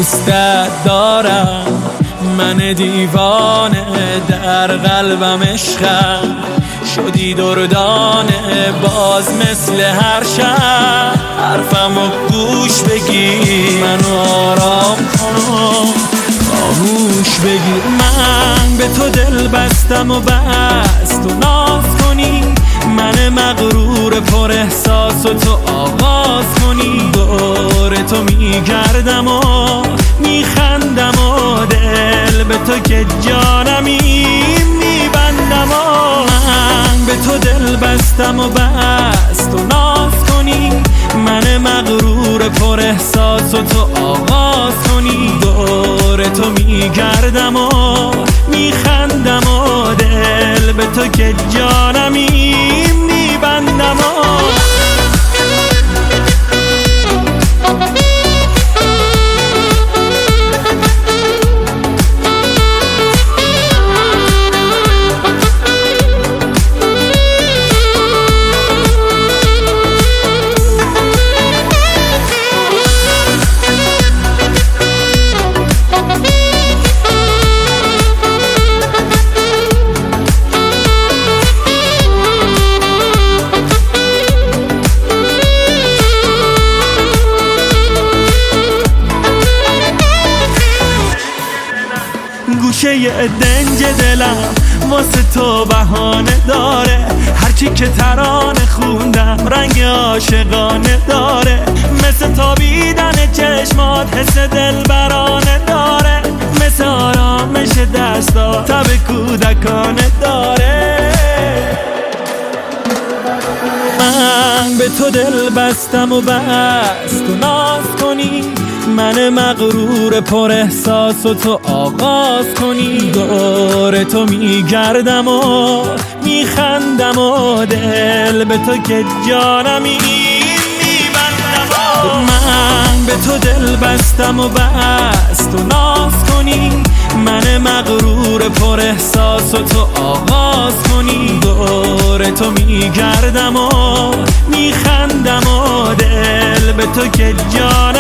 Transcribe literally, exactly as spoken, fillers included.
دوستت دارم، من دیوانه در قلبم عشقم، شدی دردانه باز مثل هر شب، حرفمو گوش بگیر منو آرام کن، خاموش بگیر. من به تو دل بستم و بس تو ناز کنی، من مغرور پر احساس و تو آغاز کنی، دور تو میگردم و میخندم و دل به تو که جانمی میبندم و من به تو دل بستم و بس تو ناز کنی، من مغرور پر احساس و تو آغاز کنی، دور تو میگردم و میخندم و دل به تو که جانمی میبندم و گوشه دنج دلم واسه تو بهانه داره، هرچی که ترانه خوندم رنگ عاشقانه داره، مثل تابیدن چشمات حس دلبرانه داره، مثل آرامش دستا تب کودکانه داره. من به تو دل بستم و بس تو ناز کنی، من مغرور پر احساس و تو آغاز کنی، دور تو میگردم و میخندم و دل به تو که جانمی میبندم و من به تو دل بستم و بس تو ناز کنی، من مغرور پر احساس و تو آغاز کنی، دور تو میگردم و میخندم و دل به تو که جانمی